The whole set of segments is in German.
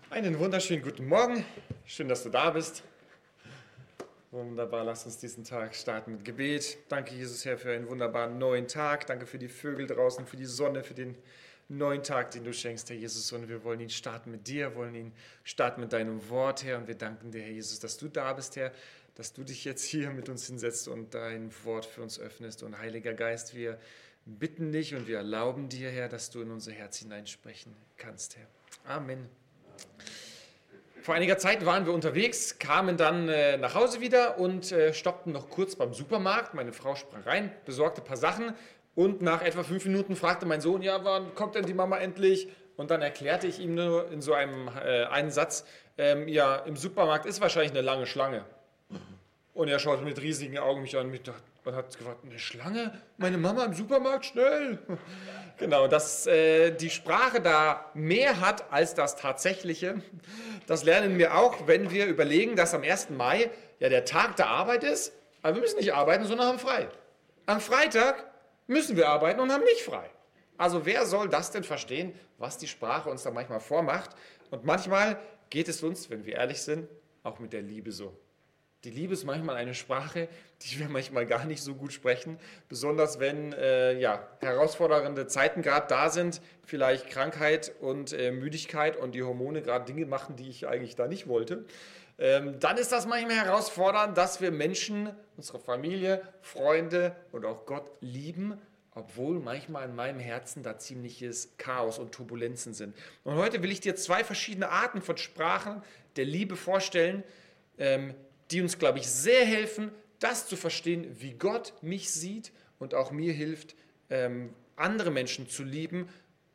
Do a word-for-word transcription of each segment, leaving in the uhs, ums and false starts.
Einen wunderschönen guten Morgen. Schön, dass du da bist. Wunderbar, lass uns diesen Tag starten mit Gebet. Danke, Jesus, Herr, für einen wunderbaren neuen Tag. Danke für die Vögel draußen, für die Sonne, für den neuen Tag, den du schenkst, Herr Jesus. Und wir wollen ihn starten mit dir, wollen ihn starten mit deinem Wort, Herr. Und wir danken dir, Herr Jesus, dass du da bist, Herr, dass du dich jetzt hier mit uns hinsetzt und dein Wort für uns öffnest. Und Heiliger Geist, wir bitten dich und wir erlauben dir, Herr, dass du in unser Herz hineinsprechen kannst, Herr. Amen. Vor einiger Zeit waren wir unterwegs, kamen dann äh, nach Hause wieder und äh, stoppten noch kurz beim Supermarkt. Meine Frau sprang rein, besorgte ein paar Sachen und nach etwa fünf Minuten fragte mein Sohn, ja, wann kommt denn die Mama endlich? Und dann erklärte ich ihm nur in so einem äh, einen Satz, ähm, ja, im Supermarkt ist wahrscheinlich eine lange Schlange. Und er schaute mit riesigen Augen mich an und hat gefragt, eine Schlange? Meine Mama im Supermarkt? Schnell! Genau, dass äh, die Sprache da mehr hat als das Tatsächliche, das lernen wir auch, wenn wir überlegen, dass am ersten Mai ja der Tag der Arbeit ist, aber wir müssen nicht arbeiten, sondern haben frei. Am Freitag müssen wir arbeiten und haben nicht frei. Also wer soll das denn verstehen, was die Sprache uns da manchmal vormacht? Und manchmal geht es uns, wenn wir ehrlich sind, auch mit der Liebe so. Die Liebe ist manchmal eine Sprache, die wir manchmal gar nicht so gut sprechen, besonders wenn äh, ja, herausfordernde Zeiten gerade da sind, vielleicht Krankheit und äh, Müdigkeit und die Hormone gerade Dinge machen, die ich eigentlich da nicht wollte. Ähm, dann ist das manchmal herausfordernd, dass wir Menschen, unsere Familie, Freunde und auch Gott lieben, obwohl manchmal in meinem Herzen da ziemliches Chaos und Turbulenzen sind. Und heute will ich dir zwei verschiedene Arten von Sprachen der Liebe vorstellen, ähm, die uns, glaube ich, sehr helfen, das zu verstehen, wie Gott mich sieht und auch mir hilft, ähm, andere Menschen zu lieben,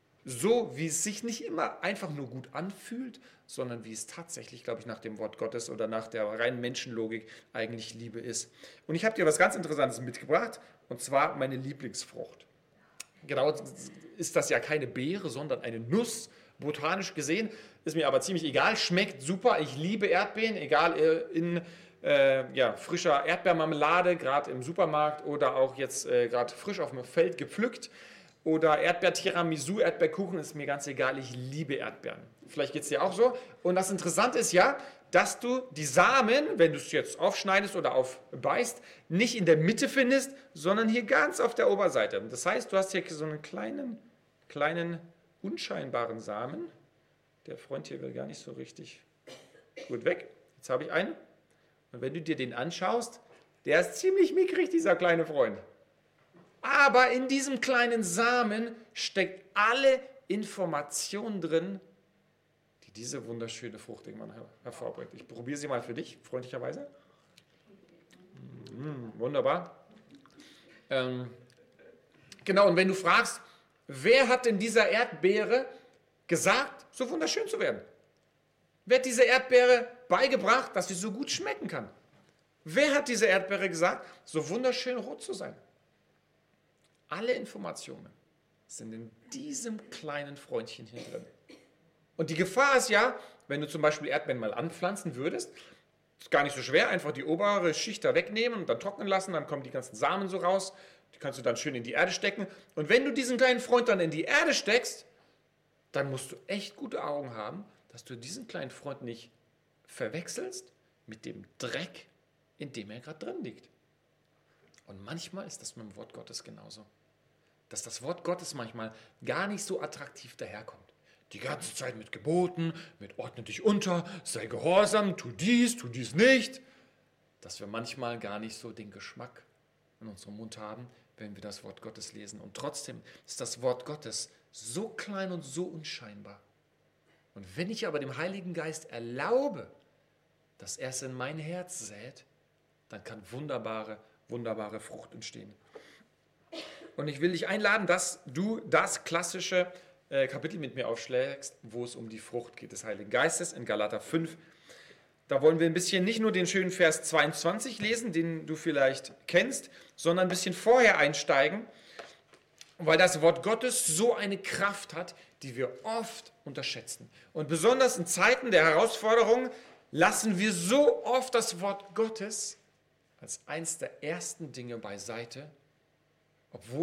so wie es sich nicht immer einfach nur gut anfühlt, sondern wie es tatsächlich, glaube ich, nach dem Wort Gottes oder nach der reinen Menschenlogik eigentlich Liebe ist. Und ich habe dir was ganz Interessantes mitgebracht, und zwar meine Lieblingsfrucht. Genau ist das ja keine Beere, sondern eine Nuss. Botanisch gesehen ist mir aber ziemlich egal, schmeckt super, ich liebe Erdbeeren, egal in äh, ja, frischer Erdbeermarmelade, gerade im Supermarkt oder auch jetzt äh, gerade frisch auf dem Feld gepflückt oder Erdbeer-Tiramisu, Erdbeerkuchen, ist mir ganz egal, ich liebe Erdbeeren. Vielleicht geht es dir auch so. Und das Interessante ist ja, dass du die Samen, wenn du es jetzt aufschneidest oder aufbeißt, nicht in der Mitte findest, sondern hier ganz auf der Oberseite. Das heißt, du hast hier so einen kleinen, kleinen unscheinbaren Samen. Der Freund hier will gar nicht so richtig gut weg. Jetzt habe ich einen. Und wenn du dir den anschaust, der ist ziemlich mickrig, dieser kleine Freund. Aber in diesem kleinen Samen steckt alle Information drin, die diese wunderschöne Frucht irgendwann her- hervorbringt. Ich probiere sie mal für dich, freundlicherweise. Mm, wunderbar. Ähm, genau, und wenn du fragst, wer hat denn dieser Erdbeere gesagt, so wunderschön zu werden? Wer hat dieser Erdbeere beigebracht, dass sie so gut schmecken kann? Wer hat dieser Erdbeere gesagt, so wunderschön rot zu sein? Alle Informationen sind in diesem kleinen Freundchen hier drin. Und die Gefahr ist ja, wenn du zum Beispiel Erdbeeren mal anpflanzen würdest, ist gar nicht so schwer, einfach die obere Schicht da wegnehmen und dann trocknen lassen, dann kommen die ganzen Samen so raus, die kannst du dann schön in die Erde stecken. Und wenn du diesen kleinen Freund dann in die Erde steckst, dann musst du echt gute Augen haben, dass du diesen kleinen Freund nicht verwechselst mit dem Dreck, in dem er gerade drin liegt. Und manchmal ist das mit dem Wort Gottes genauso. Dass das Wort Gottes manchmal gar nicht so attraktiv daherkommt. Die ganze Zeit mit Geboten, mit ordne dich unter, sei gehorsam, tu dies, tu dies nicht. Dass wir manchmal gar nicht so den Geschmack in unserem Mund haben, wenn wir das Wort Gottes lesen. Und trotzdem ist das Wort Gottes so klein und so unscheinbar. Und wenn ich aber dem Heiligen Geist erlaube, dass er es in mein Herz sät, dann kann wunderbare, wunderbare Frucht entstehen. Und ich will dich einladen, dass du das klassische äh, Kapitel mit mir aufschlägst, wo es um die Frucht geht des Heiligen Geistes in Galater fünf. Da wollen wir ein bisschen nicht nur den schönen Vers zweiundzwanzig lesen, den du vielleicht kennst, sondern ein bisschen vorher einsteigen, weil das Wort Gottes so eine Kraft hat, die wir oft unterschätzen. Und besonders in Zeiten der Herausforderung lassen wir so oft das Wort Gottes als eins der ersten Dinge beiseite, obwohl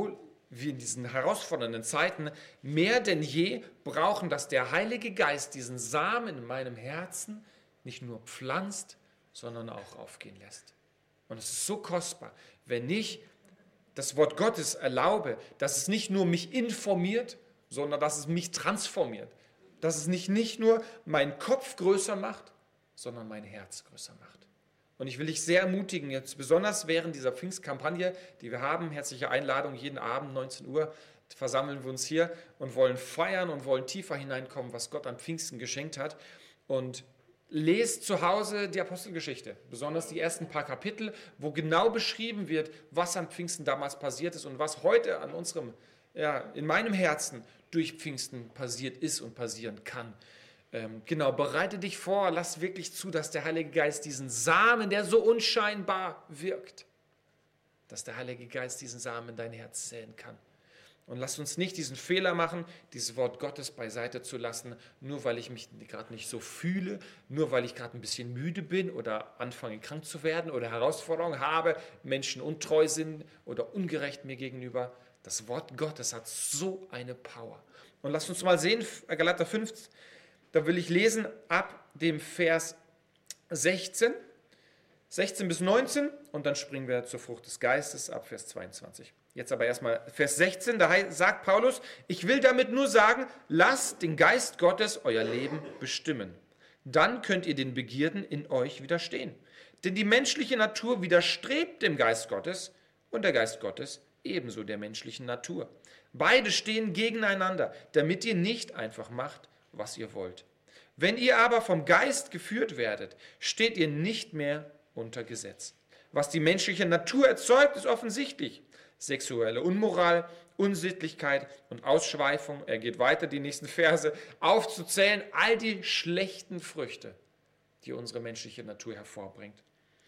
wir in diesen herausfordernden Zeiten mehr denn je brauchen, dass der Heilige Geist diesen Samen in meinem Herzen nicht nur pflanzt, sondern auch aufgehen lässt. Und es ist so kostbar, wenn ich das Wort Gottes erlaube, dass es nicht nur mich informiert, sondern dass es mich transformiert. Dass es nicht, nicht nur meinen Kopf größer macht, sondern mein Herz größer macht. Und ich will dich sehr ermutigen, jetzt besonders während dieser Pfingstkampagne, die wir haben, herzliche Einladung, jeden Abend neunzehn Uhr versammeln wir uns hier und wollen feiern und wollen tiefer hineinkommen, was Gott an Pfingsten geschenkt hat. Und lest zu Hause die Apostelgeschichte, besonders die ersten paar Kapitel, wo genau beschrieben wird, was an Pfingsten damals passiert ist und was heute an unserem, ja, in meinem Herzen durch Pfingsten passiert ist und passieren kann. Ähm, genau, bereite dich vor, lass wirklich zu, dass der Heilige Geist diesen Samen, der so unscheinbar wirkt, dass der Heilige Geist diesen Samen in dein Herz säen kann. Und lass uns nicht diesen Fehler machen, dieses Wort Gottes beiseite zu lassen, nur weil ich mich gerade nicht so fühle, nur weil ich gerade ein bisschen müde bin oder anfange krank zu werden oder Herausforderungen habe, Menschen untreu sind oder ungerecht mir gegenüber. Das Wort Gottes hat so eine Power. Und lass uns mal sehen, Galater fünf, da will ich lesen ab dem Vers sechzehn, sechzehn bis neunzehn und dann springen wir zur Frucht des Geistes ab Vers zweiundzwanzig. Jetzt aber erstmal Vers sechzehn, da sagt Paulus, ich will damit nur sagen, lasst den Geist Gottes euer Leben bestimmen. Dann könnt ihr den Begierden in euch widerstehen. Denn die menschliche Natur widerstrebt dem Geist Gottes und der Geist Gottes ebenso der menschlichen Natur. Beide stehen gegeneinander, damit ihr nicht einfach macht, was ihr wollt. Wenn ihr aber vom Geist geführt werdet, steht ihr nicht mehr unter Gesetz. Was die menschliche Natur erzeugt, ist offensichtlich. Sexuelle Unmoral, Unsittlichkeit und Ausschweifung, er geht weiter, die nächsten Verse, aufzuzählen, all die schlechten Früchte, die unsere menschliche Natur hervorbringt.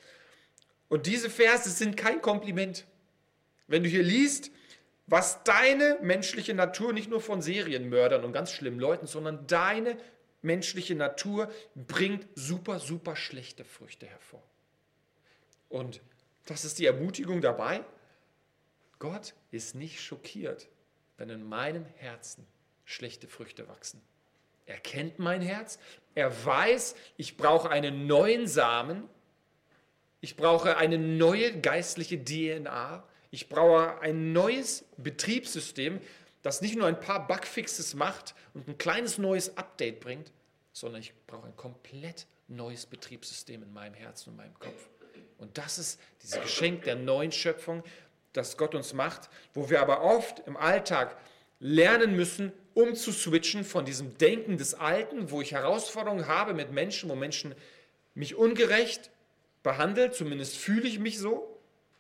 Und diese Verse sind kein Kompliment. Wenn du hier liest, was deine menschliche Natur, nicht nur von Serienmördern und ganz schlimmen Leuten, sondern deine menschliche Natur bringt super, super schlechte Früchte hervor. Und das ist die Ermutigung dabei. Gott ist nicht schockiert, wenn in meinem Herzen schlechte Früchte wachsen. Er kennt mein Herz, er weiß, ich brauche einen neuen Samen, ich brauche eine neue geistliche D N A, ich brauche ein neues Betriebssystem, das nicht nur ein paar Bugfixes macht und ein kleines neues Update bringt, sondern ich brauche ein komplett neues Betriebssystem in meinem Herzen und meinem Kopf. Und das ist dieses Geschenk der neuen Schöpfung, das Gott uns macht, wo wir aber oft im Alltag lernen müssen, umzuswitchen von diesem Denken des Alten, wo ich Herausforderungen habe mit Menschen, wo Menschen mich ungerecht behandeln, zumindest fühle ich mich so,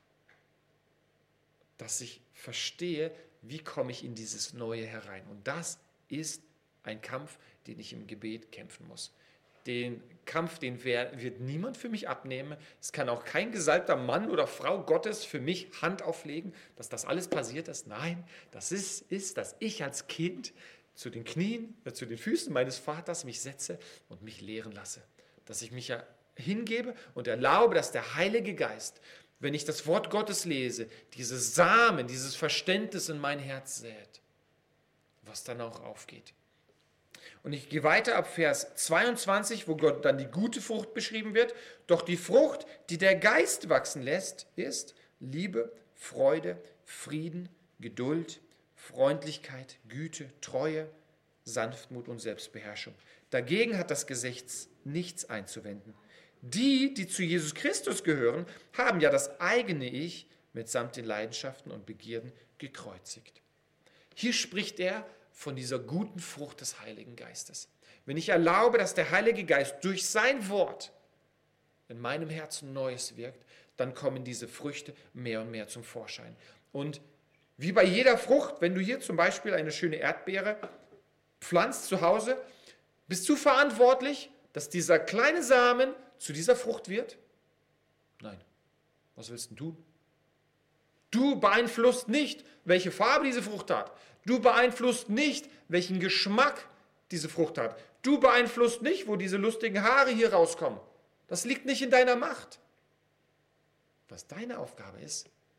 dass ich verstehe, wie komme ich in dieses Neue herein. Und das ist ein Kampf, den ich im Gebet kämpfen muss. Den Kampf, den wird niemand für mich abnehmen. Es kann auch kein gesalbter Mann oder Frau Gottes für mich Hand auflegen, dass das alles passiert ist. Nein, das ist, ist dass ich als Kind zu den Knien, äh, zu den Füßen meines Vaters mich setze und mich lehren lasse. Dass ich mich ja hingebe und erlaube, dass der Heilige Geist, wenn ich das Wort Gottes lese, diese Samen, dieses Verständnis in mein Herz sät, was dann auch aufgeht. Und ich gehe weiter ab Vers zweiundzwanzig, wo Gott dann die gute Frucht beschrieben wird. Doch die Frucht, die der Geist wachsen lässt, ist Liebe, Freude, Frieden, Geduld, Freundlichkeit, Güte, Treue, Sanftmut und Selbstbeherrschung. Dagegen hat das Gesetz nichts einzuwenden. Die, die zu Jesus Christus gehören, haben ja das eigene Ich mitsamt den Leidenschaften und Begierden gekreuzigt. Hier spricht er von dieser guten Frucht des Heiligen Geistes. Wenn ich erlaube, dass der Heilige Geist durch sein Wort in meinem Herzen Neues wirkt, dann kommen diese Früchte mehr und mehr zum Vorschein. Und wie bei jeder Frucht, wenn du hier zum Beispiel eine schöne Erdbeere pflanzt zu Hause, bist du verantwortlich, dass dieser kleine Samen zu dieser Frucht wird? Nein. Was willst du tun? Du beeinflusst nicht, welche Farbe diese Frucht hat. Du beeinflusst nicht, welchen Geschmack diese Frucht hat. Du beeinflusst nicht, wo diese lustigen Haare hier rauskommen. Das liegt nicht in deiner Macht. Was deine Aufgabe ist,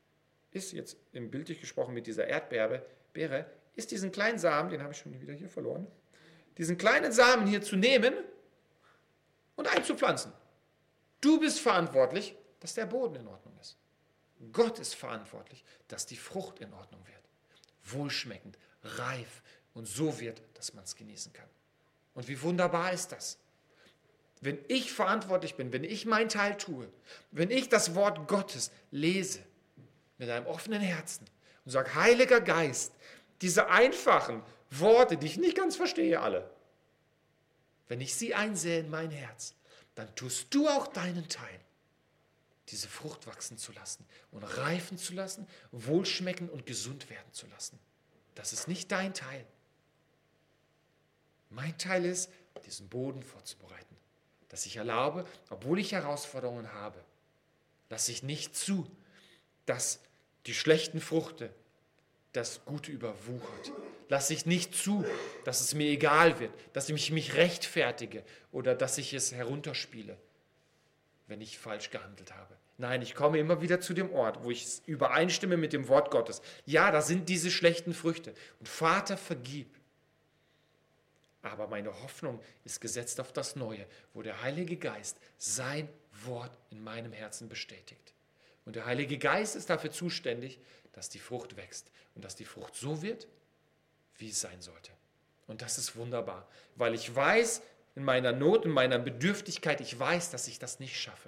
ist jetzt im bildlich gesprochen mit dieser Erdbeere, Beere, ist diesen kleinen Samen, den habe ich schon wieder hier verloren, diesen kleinen Samen hier zu nehmen und einzupflanzen. Du bist verantwortlich, dass der Boden in Ordnung ist. Gott ist verantwortlich, dass die Frucht in Ordnung wird. Wohlschmeckend, reif und so wird, dass man es genießen kann. Und wie wunderbar ist das? Wenn ich verantwortlich bin, wenn ich meinen Teil tue, wenn ich das Wort Gottes lese mit einem offenen Herzen und sage, Heiliger Geist, diese einfachen Worte, die ich nicht ganz verstehe alle, wenn ich sie einsehe in mein Herz, dann tust du auch deinen Teil, diese Frucht wachsen zu lassen und reifen zu lassen, wohlschmecken und gesund werden zu lassen. Das ist nicht dein Teil. Mein Teil ist, diesen Boden vorzubereiten, dass ich erlaube, obwohl ich Herausforderungen habe, lasse ich nicht zu, dass die schlechten Früchte das Gute überwuchert. Lasse ich nicht zu, dass es mir egal wird, dass ich mich rechtfertige oder dass ich es herunterspiele, wenn ich falsch gehandelt habe. Nein, ich komme immer wieder zu dem Ort, wo ich übereinstimme mit dem Wort Gottes. Ja, da sind diese schlechten Früchte. Und Vater, vergib. Aber meine Hoffnung ist gesetzt auf das Neue, wo der Heilige Geist sein Wort in meinem Herzen bestätigt. Und der Heilige Geist ist dafür zuständig, dass die Frucht wächst und dass die Frucht so wird, wie es sein sollte. Und das ist wunderbar, weil ich weiß, in meiner Not, in meiner Bedürftigkeit, ich weiß, dass ich das nicht schaffe.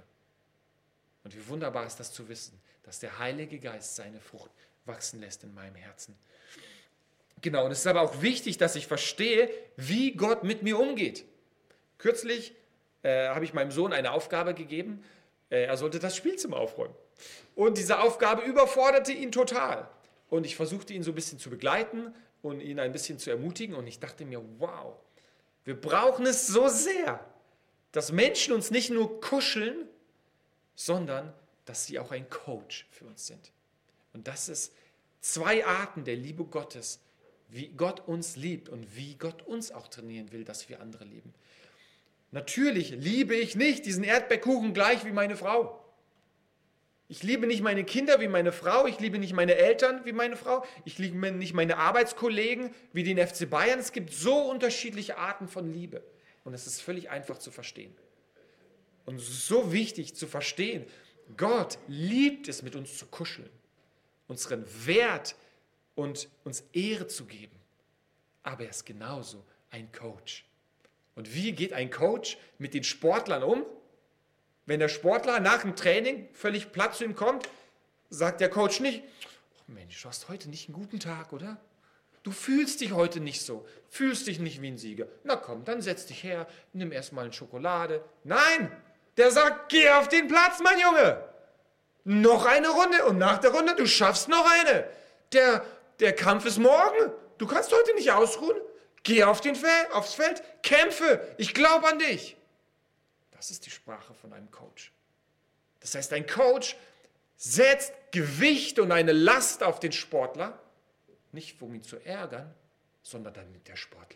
Und wie wunderbar ist das zu wissen, dass der Heilige Geist seine Frucht wachsen lässt in meinem Herzen. Genau, und es ist aber auch wichtig, dass ich verstehe, wie Gott mit mir umgeht. Kürzlich äh, habe ich meinem Sohn eine Aufgabe gegeben, äh, er sollte das Spielzimmer aufräumen. Und diese Aufgabe überforderte ihn total. Und ich versuchte ihn so ein bisschen zu begleiten und ihn ein bisschen zu ermutigen. Und ich dachte mir, wow, wir brauchen es so sehr, dass Menschen uns nicht nur kuscheln, sondern dass sie auch ein Coach für uns sind. Und das ist zwei Arten der Liebe Gottes, wie Gott uns liebt und wie Gott uns auch trainieren will, dass wir andere lieben. Natürlich liebe ich nicht diesen Erdbeerkuchen gleich wie meine Frau. Ich liebe nicht meine Kinder wie meine Frau, ich liebe nicht meine Eltern wie meine Frau, ich liebe nicht meine Arbeitskollegen wie den F C Bayern. Es gibt so unterschiedliche Arten von Liebe und es ist völlig einfach zu verstehen. Und es ist so wichtig zu verstehen, Gott liebt es, mit uns zu kuscheln, unseren Wert und uns Ehre zu geben. Aber er ist genauso ein Coach. Und wie geht ein Coach mit den Sportlern um? Wenn der Sportler nach dem Training völlig platt zu ihm kommt, sagt der Coach nicht, oh Mensch, du hast heute nicht einen guten Tag, oder? Du fühlst dich heute nicht so, fühlst dich nicht wie ein Sieger. Na komm, dann setz dich her, nimm erstmal eine Schokolade. Nein, der sagt, geh auf den Platz, mein Junge. Noch eine Runde und nach der Runde, du schaffst noch eine. Der, der Kampf ist morgen, du kannst heute nicht ausruhen. Geh auf den Fel- aufs Feld, kämpfe, ich glaube an dich. Das ist die Sprache von einem Coach. Das heißt, ein Coach setzt Gewicht und eine Last auf den Sportler, nicht um ihn zu ärgern, sondern damit der Sportler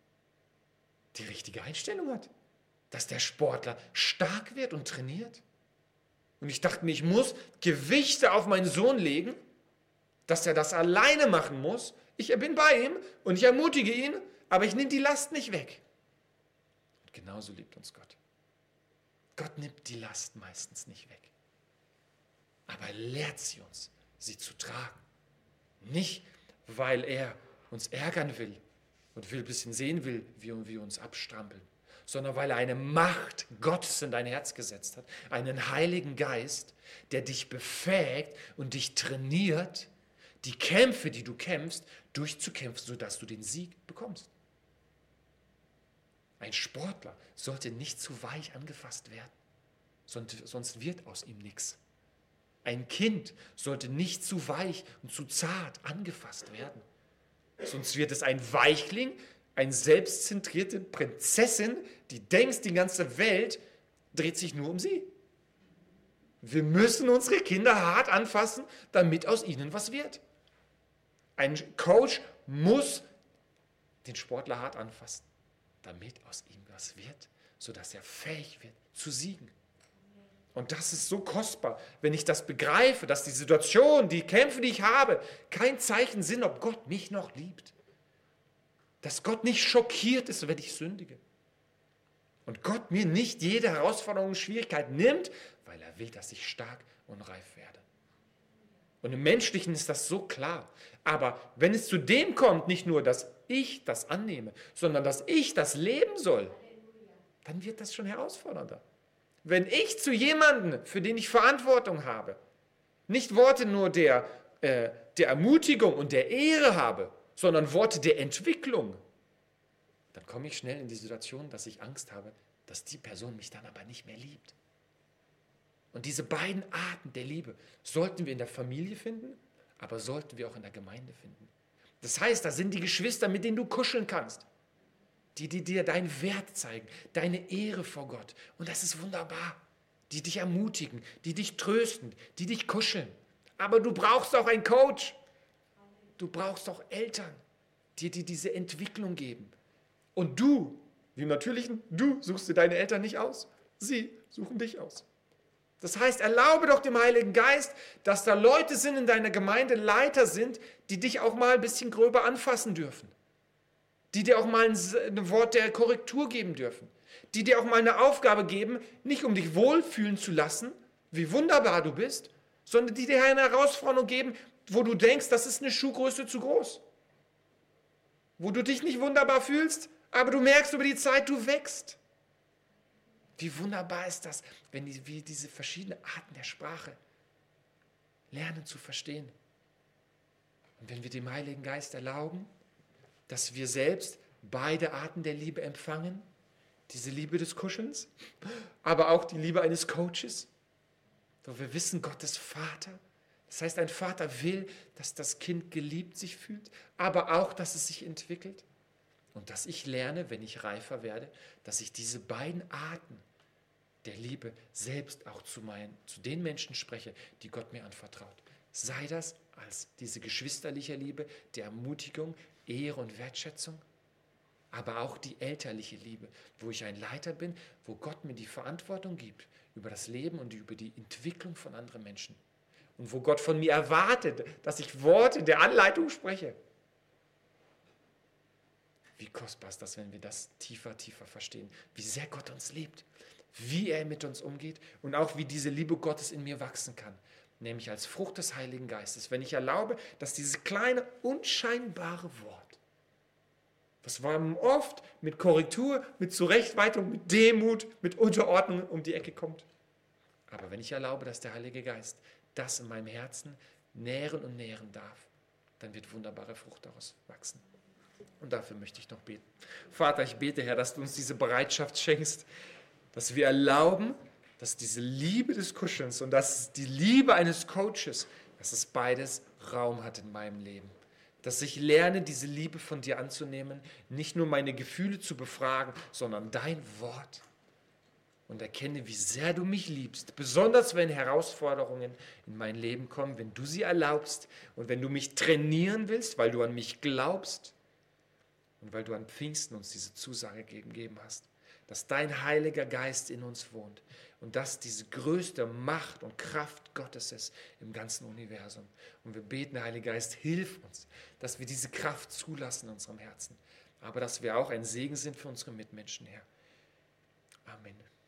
die richtige Einstellung hat. Dass der Sportler stark wird und trainiert. Und ich dachte mir, ich muss Gewichte auf meinen Sohn legen, dass er das alleine machen muss. Ich bin bei ihm und ich ermutige ihn, aber ich nehme die Last nicht weg. Und genauso liebt uns Gott. Gott nimmt die Last meistens nicht weg. Aber er lehrt sie uns, sie zu tragen. Nicht, weil er uns ärgern will und will ein bisschen sehen will, wie wir uns abstrampeln, sondern weil er eine Macht Gottes in dein Herz gesetzt hat, einen Heiligen Geist, der dich befähigt und dich trainiert, die Kämpfe, die du kämpfst, durchzukämpfen, sodass du den Sieg bekommst. Ein Sportler sollte nicht zu weich angefasst werden, sonst wird aus ihm nichts. Ein Kind sollte nicht zu weich und zu zart angefasst werden, sonst wird es ein Weichling, eine selbstzentrierte Prinzessin, die denkt, die ganze Welt dreht sich nur um sie. Wir müssen unsere Kinder hart anfassen, damit aus ihnen was wird. Ein Coach muss den Sportler hart anfassen, damit aus ihm was wird, sodass er fähig wird zu siegen. Und das ist so kostbar, wenn ich das begreife, dass die Situation, die Kämpfe, die ich habe, kein Zeichen sind, ob Gott mich noch liebt. Dass Gott nicht schockiert ist, wenn ich sündige. Und Gott mir nicht jede Herausforderung und Schwierigkeit nimmt, weil er will, dass ich stark und reif werde. Und im Menschlichen ist das so klar. Aber wenn es zu dem kommt, nicht nur, dass ich das annehme, sondern dass ich das leben soll, dann wird das schon herausfordernder. Wenn ich zu jemandem, für den ich Verantwortung habe, nicht Worte nur der, äh, der Ermutigung und der Ehre habe, sondern Worte der Entwicklung, dann komme ich schnell in die Situation, dass ich Angst habe, dass die Person mich dann aber nicht mehr liebt. Und diese beiden Arten der Liebe sollten wir in der Familie finden, aber sollten wir auch in der Gemeinde finden. Das heißt, da sind die Geschwister, mit denen du kuscheln kannst, die, die dir deinen Wert zeigen, deine Ehre vor Gott. Und das ist wunderbar. Die dich ermutigen, die dich trösten, die dich kuscheln. Aber du brauchst auch einen Coach. Du brauchst auch Eltern, die dir diese Entwicklung geben. Und du, wie im Natürlichen, du suchst dir deine Eltern nicht aus. Sie suchen dich aus. Das heißt, erlaube doch dem Heiligen Geist, dass da Leute sind in deiner Gemeinde, Leiter sind, die dich auch mal ein bisschen gröber anfassen dürfen. Die dir auch mal ein, ein Wort der Korrektur geben dürfen. Die dir auch mal eine Aufgabe geben, nicht um dich wohlfühlen zu lassen, wie wunderbar du bist, sondern die dir eine Herausforderung geben, wo du denkst, das ist eine Schuhgröße zu groß. Wo du dich nicht wunderbar fühlst, aber du merkst über die Zeit, du wächst. Wie wunderbar ist das, wenn wir diese verschiedenen Arten der Sprache lernen zu verstehen. Und wenn wir dem Heiligen Geist erlauben, dass wir selbst beide Arten der Liebe empfangen, diese Liebe des Kuschelns, aber auch die Liebe eines Coaches, wo wir wissen, Gott ist Vater. Das heißt, ein Vater will, dass das Kind geliebt sich fühlt, aber auch, dass es sich entwickelt. Und dass ich lerne, wenn ich reifer werde, dass ich diese beiden Arten der Liebe selbst auch zu, meinen, zu den Menschen spreche, die Gott mir anvertraut. Sei das als diese geschwisterliche Liebe, der Ermutigung, Ehre und Wertschätzung, aber auch die elterliche Liebe, wo ich ein Leiter bin, wo Gott mir die Verantwortung gibt über das Leben und über die Entwicklung von anderen Menschen. Und wo Gott von mir erwartet, dass ich Worte der Anleitung spreche. Wie kostbar ist das, wenn wir das tiefer, tiefer verstehen, wie sehr Gott uns liebt, wie er mit uns umgeht und auch wie diese Liebe Gottes in mir wachsen kann, nämlich als Frucht des Heiligen Geistes, wenn ich erlaube, dass dieses kleine, unscheinbare Wort, was wir oft mit Korrektur, mit Zurechtweitung, mit Demut, mit Unterordnung um die Ecke kommt. Aber wenn ich erlaube, dass der Heilige Geist das in meinem Herzen nähren und nähren darf, dann wird wunderbare Frucht daraus wachsen. Und dafür möchte ich noch beten. Vater, ich bete, Herr, dass du uns diese Bereitschaft schenkst, dass wir erlauben, dass diese Liebe des Kuschelns und dass die Liebe eines Coaches, dass es beides Raum hat in meinem Leben. Dass ich lerne, diese Liebe von dir anzunehmen, nicht nur meine Gefühle zu befragen, sondern dein Wort. Und erkenne, wie sehr du mich liebst, besonders wenn Herausforderungen in mein Leben kommen, wenn du sie erlaubst und wenn du mich trainieren willst, weil du an mich glaubst und weil du an Pfingsten uns diese Zusage gegeben hast, dass dein Heiliger Geist in uns wohnt und dass diese größte Macht und Kraft Gottes ist im ganzen Universum. Und wir beten, Heiliger Geist, hilf uns, dass wir diese Kraft zulassen in unserem Herzen, aber dass wir auch ein Segen sind für unsere Mitmenschen, Herr. Amen.